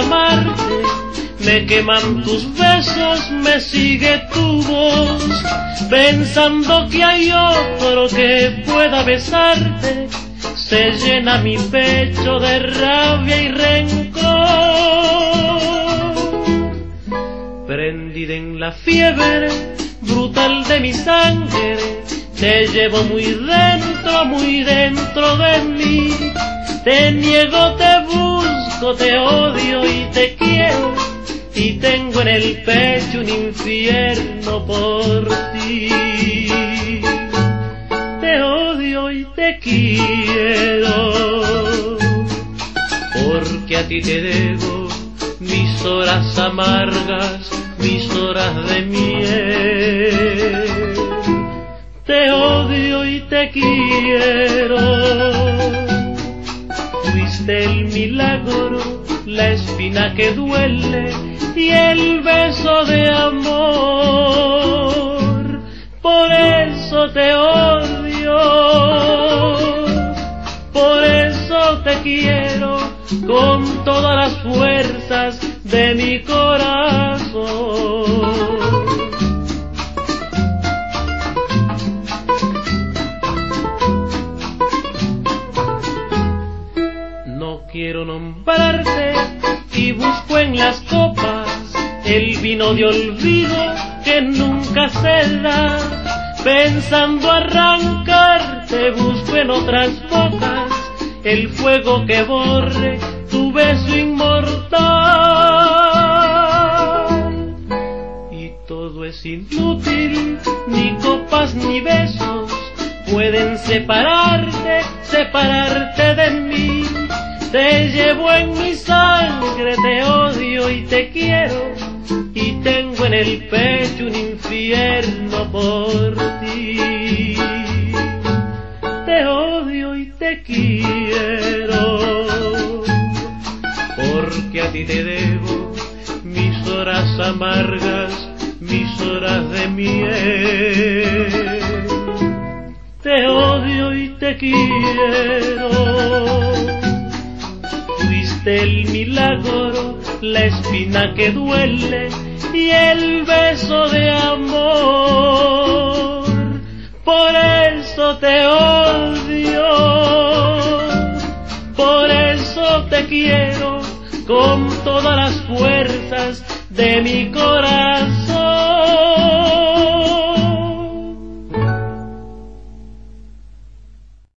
amarte, me queman tus besos, me sigue tu voz, pensando que hay otro que pueda besarte, se llena mi pecho de rabia y rencor. Prendida en la fiebre brutal de mi sangre, te llevo muy dentro de mí. Te niego, te busco, te odio y te quiero, y tengo en el pecho un infierno por ti. Te odio y te quiero, porque a ti te debo mis horas amargas, mis horas de miel. Te odio y te quiero, fuiste el milagro, la espina que duele y el beso de amor. Por eso te odio, por eso te quiero con todas las fuerzas de mi corazón. No quiero nombrarte y busco en las copas el vino de olvido que nunca se da. Pensando arrancarte busco en otras bocas el fuego que borre tu beso inmortal. Y todo es inútil, ni copas ni besos pueden separarte de mí. Te llevo en mi sangre, te odio y te quiero, y tengo en el pecho un infierno por ti. Te odio y te quiero, porque a ti te debo mis horas amargas, mis horas de miel. Te odio y te quiero, fuiste el milagro, la espina que duele y el beso de amor. Por eso te odio, por eso te quiero con todas las fuerzas de mi corazón.